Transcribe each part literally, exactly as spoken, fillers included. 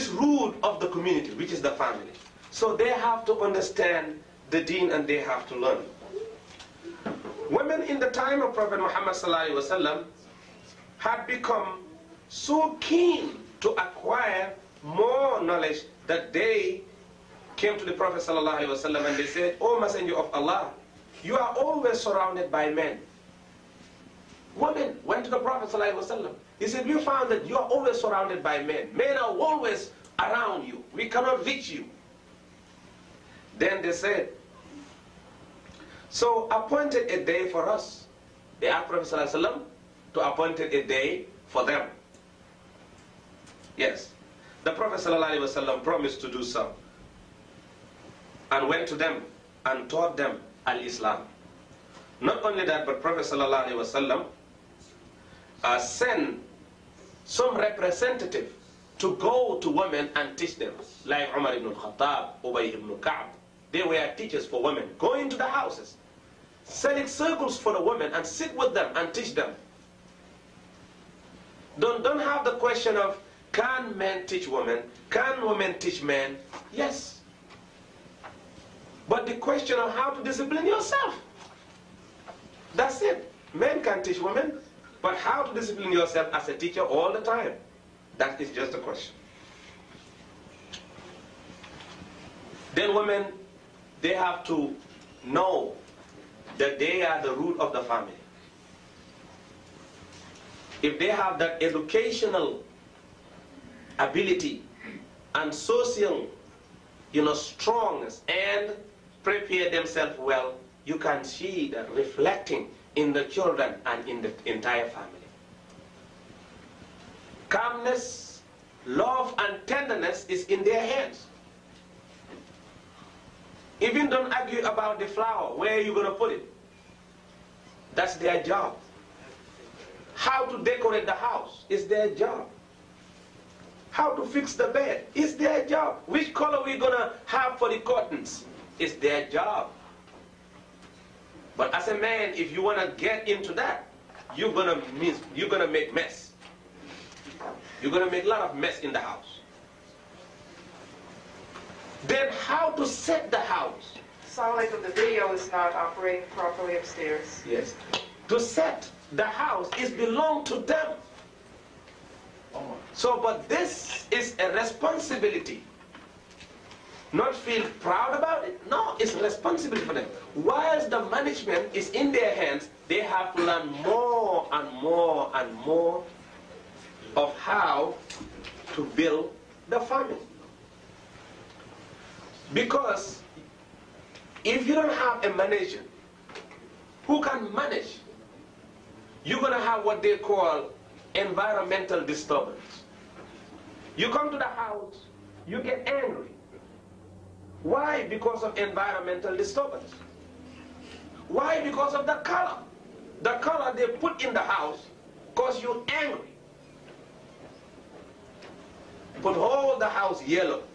this root of the community, which is the family. So they have to understand the deen and they have to learn. Women in the time of Prophet Muhammad sallallahu alaihi wasallam had become so keen to acquire more knowledge that they came to the Prophet sallallahu alaihi wasallam and they said, "O Messenger of Allah, you are always surrounded by men." Women went to the Prophet sallallahu alaihi wasallam. He said, "We found that you are always surrounded by men. Men are always around you. We cannot reach you." Then they said, "So appointed a day for us." They asked Prophet sallallahu alaihi wasallam to appoint a day for them. Yes. The Prophet sallallahu alaihi wasallam promised to do so and went to them and taught them al-Islam. Not only that, but Prophet sallallahu alaihi wasallam uh, sent some representative to go to women and teach them, like Umar ibn al-Khattab, Ubay ibn Ka'b. They were teachers for women. Go into the houses, select circles for the women and sit with them and teach them. Don't, don't have the question of, can men teach women? Can women teach men? Yes. But the question of how to discipline yourself. That's it. Men can teach women, but how to discipline yourself as a teacher all the time? That is just a question. Then women, they have to know that they are the root of the family. If they have that educational ability and social, you know, strongness and prepare themselves well, you can see that reflecting in the children and in the entire family. Calmness, love, and tenderness is in their hands. Even don't argue about the flower, where you're going to put it. That's their job. How to decorate the house is their job. How to fix the bed is their job. Which color we're going to have for the curtains is their job. But as a man, if you want to get into that, you're going to miss, you're going to make mess. You're going to make a lot of mess in the house. Then how to set the house? Sound like the video is not operating properly upstairs. Yes. To set the house is belong to them. So, but this is a responsibility. Not feel proud about it. No, it's a responsibility for them. Whilst the management is in their hands, they have to learn more and more and more of how to build the family. Because if you don't have a manager who can manage, you're going to have what they call environmental disturbance. You come to the house, you get angry. Why? Because of environmental disturbance. Why? Because of the color. The color they put in the house cause you angry. Put all the house yellow.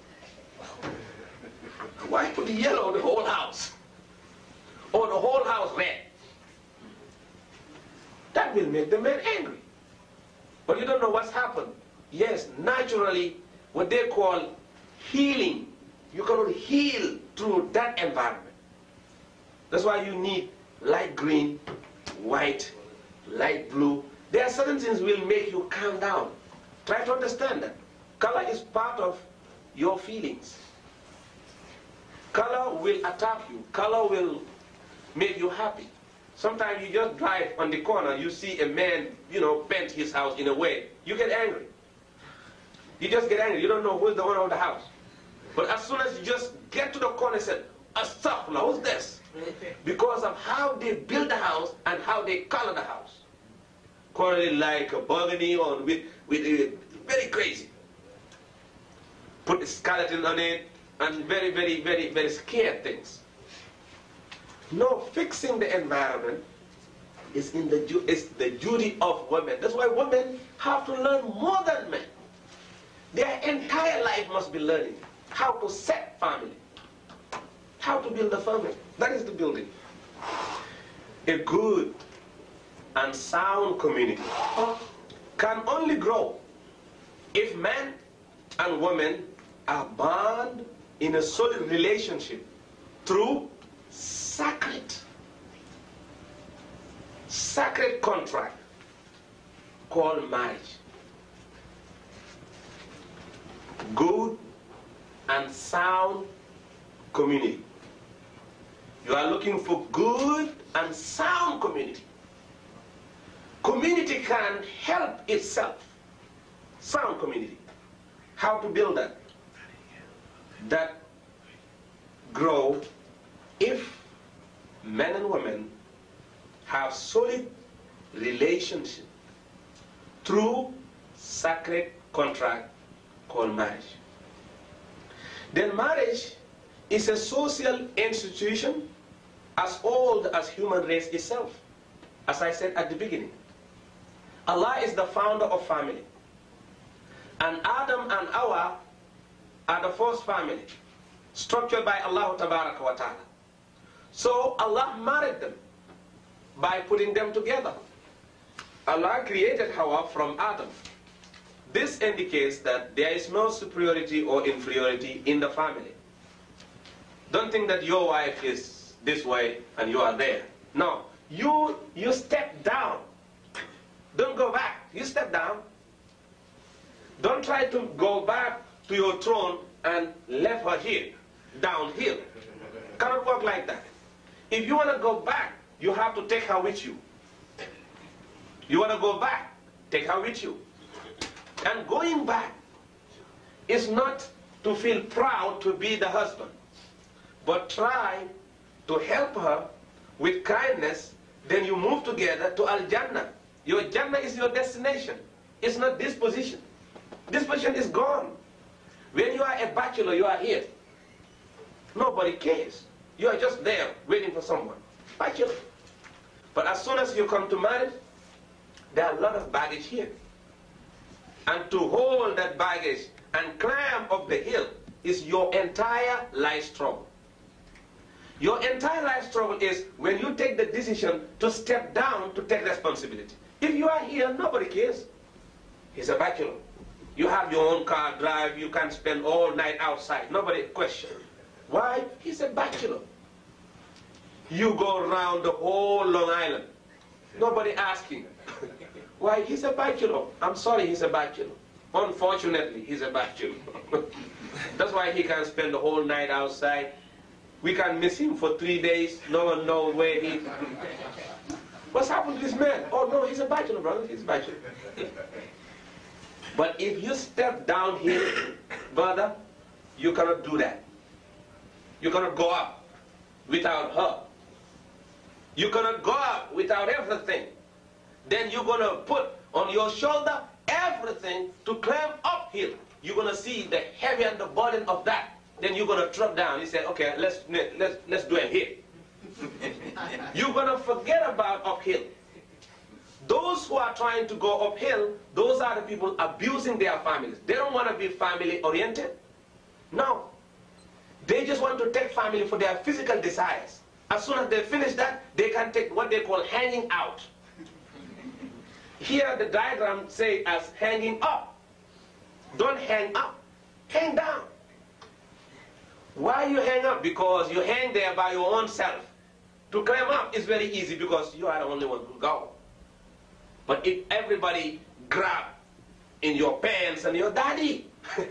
Why put yellow on the whole house? Or the whole house red? That will make the man angry. But you don't know what's happened. Yes, naturally, what they call healing. You cannot heal through that environment. That's why you need light green, white, light blue. There are certain things will make you calm down. Try to understand that. Color is part of your feelings. Color will attack you. Color will make you happy. Sometimes you just drive on the corner, you see a man, you know, paint his house in a way. You get angry. You just get angry. You don't know who's the owner of the house. But as soon as you just get to the corner and say, Astaghfirullah, who's this? Because of how they build the house and how they color the house. Color it like a burgundy or with, with uh, very crazy. Put a skeleton on it and very, very, very, very scared things. No, fixing the environment is in the is the duty of women. That's why women have to learn more than men. Their entire life must be learning how to set family, how to build a family. That is the building. A good and sound community can only grow if men and woman are bound in a solid relationship through sacred, sacred contract called marriage. Good and sound community. You are looking for good and sound community. Community can help itself. Sound community. How to build that? That grow if men and women have solid relationship through sacred contract called marriage. Then marriage is a social institution as old as human race itself. As I said at the beginning, Allah is the founder of family. And Adam and Hawa are the first family, structured by Allah Tabaraka wa Ta'ala. So Allah married them by putting them together. Allah created Hawa from Adam. This indicates that there is no superiority or inferiority in the family. Don't think that your wife is this way and you are there. No, you, you step down. Don't go back, you step down. Don't try to go back to your throne and left her here, downhill. Cannot work like that. If you want to go back, you have to take her with you. You want to go back, take her with you. And going back is not to feel proud to be the husband, but try to help her with kindness. Then you move together to Al-Jannah. Your Jannah is your destination. It's not this position. This position is gone. When you are a bachelor, you are here. Nobody cares. You are just there waiting for someone. Bachelor. But as soon as you come to marriage, there are a lot of baggage here. And to hold that baggage and climb up the hill is your entire life struggle. Your entire life struggle is when you take the decision to step down to take responsibility. If you are here, nobody cares. He's a bachelor. You have your own car, drive, you can spend all night outside. Nobody questions. Why? He's a bachelor. You go around the whole Long Island. Nobody asking. Why? He's a bachelor. I'm sorry, he's a bachelor. Unfortunately, he's a bachelor. That's why he can spend the whole night outside. We can miss him for three days. No one knows where he... What's happened to this man? Oh no, he's a bachelor, brother. He's a bachelor. But if you step down here, brother, you cannot do that. You cannot go up without her. You cannot go up without everything. Then you're going to put on your shoulder everything to climb uphill. You're going to see the heavy and the burden of that. Then you're going to drop down. You say, okay, let's, let's, let's do it here. You're going to forget about uphill. Those who are trying to go uphill, those are the people abusing their families. They don't want to be family oriented. No. They just want to take family for their physical desires. As soon as they finish that, they can take what they call hanging out. Here the diagram say as hanging up. Don't hang up. Hang down. Why you hang up? Because you hang there by your own self. To climb up is very easy because you are the only one who go. But if everybody grab in your pants and your daddy,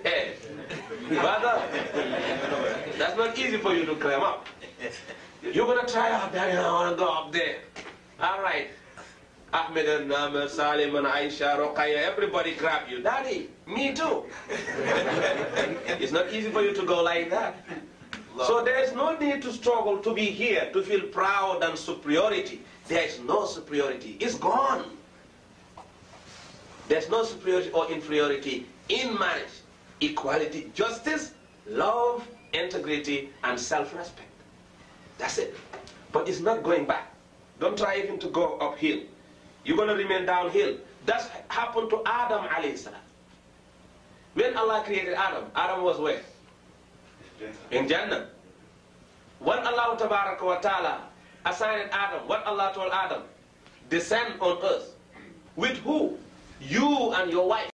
brother, that's not easy for you to climb up. You're going to try out, daddy, I want to go up there. All right. Ahmed and Namir, Salim and Aisha, Roqaya, everybody grab you. Daddy, me too. It's not easy for you to go like that. So there is no need to struggle to be here, to feel proud and superiority. There is no superiority. It's gone. There's no superiority or inferiority in marriage. Equality, justice, love, integrity, and self-respect. That's it. But it's not going back. Don't try even to go uphill. You're going to remain downhill. That's happened to Adam alayhi salam. When Allah created Adam, Adam was where? In Jannah. When Allah Tabaraka wa Ta'ala assigned Adam, what Allah told Adam? Descend on earth. With who? You and your wife.